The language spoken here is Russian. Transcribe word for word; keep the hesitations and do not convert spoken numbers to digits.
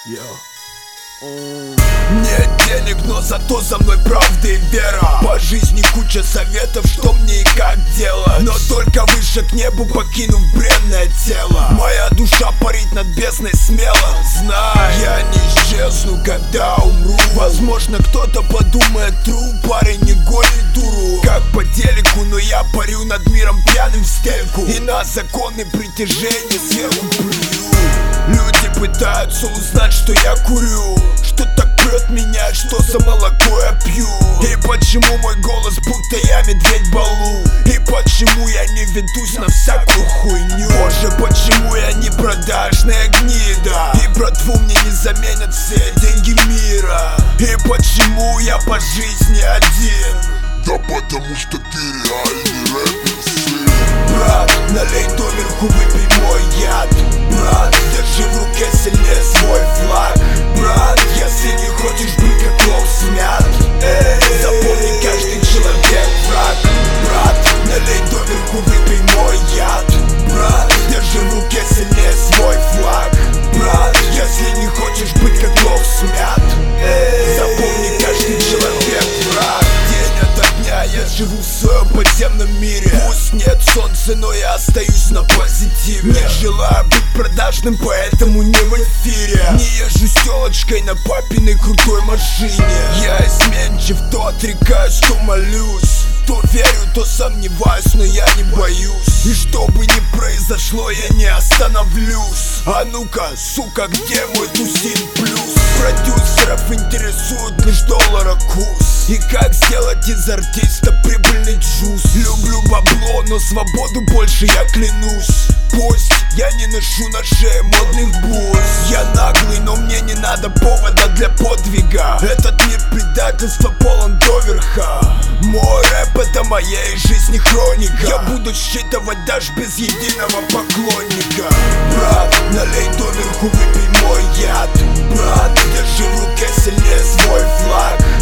Yeah. Нет денег, но зато за мной правда и вера. По жизни куча советов, что мне и как делать, но только выше к небу, покинув бренное тело. Моя душа парит над бездной смело. Знай, я не исчезну, когда умру. Возможно, кто-то подумает, тру, парень не гонит дуру. Как по телеку, но я парю над миром пьяным в стельку, и на законы притяжения сверху плюю. Люди пытаются узнать, что я курю, что так прет меня, что за молоко я пью. И почему мой голос будто я медведь Балу, и почему я не ведусь на всякую хуйню. Боже, почему я не продажная гнида, и братву мне не заменят все деньги мира. И почему я по жизни один? Да потому что ты реальный рэпер, сын. Брат, налей доверху, выпей мой яд. Брат, держи в руке сильнее свой флаг. Брат, если не хочешь быть как лох смят, эй, запомни, каждый человек враг. Брат, налей доверху, выпей мой яд. Брат, держи в руке сильнее свой флаг. Брат, если не хочешь быть как лох смят, эй, запомни, каждый человек враг. Я живу в своем подземном мире. Пусть нет солнца, но я остаюсь на позитиве. Не желаю быть продажным, поэтому не в эфире. Не езжу с телочкой на папиной крутой машине. Я изменчив, то отрекаюсь, то молюсь. То верю, то сомневаюсь, но я не боюсь. И что бы ни произошло, я не остановлюсь. А ну-ка, сука, где мой тусин плюс? Продюсеров интересует лишь доллара курс, и как сделать из артиста прибыльный джуз. Люблю бабло, но свободу больше я клянусь. Пусть я не ношу на шее модных бус. Я наглый, но мне не надо повода для подвига. Этот мир предательства полон доверха. Мой рэп — это моей жизни хроника. Я буду считывать даже без единого поклонника. Брат, налей доверху, выпей мой яд. Брат, держи в руке сильнее свой флаг.